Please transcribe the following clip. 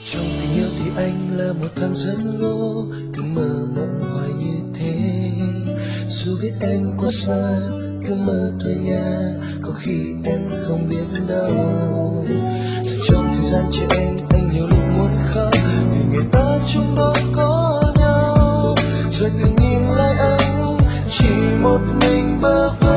Trong tình yêu thì anh là một thằng rất ngô, cứ mơ mộng hoài như thế. Dù biết em quá xa, cứ mơ thôi nha, có khi em không biết đâu. Dành trong thời gian cho em, anh nhiều lúc muốn khóc, vì người ta chung đó có nhau. Rồi tự nhìn lại anh, chỉ một mình bơ vơ.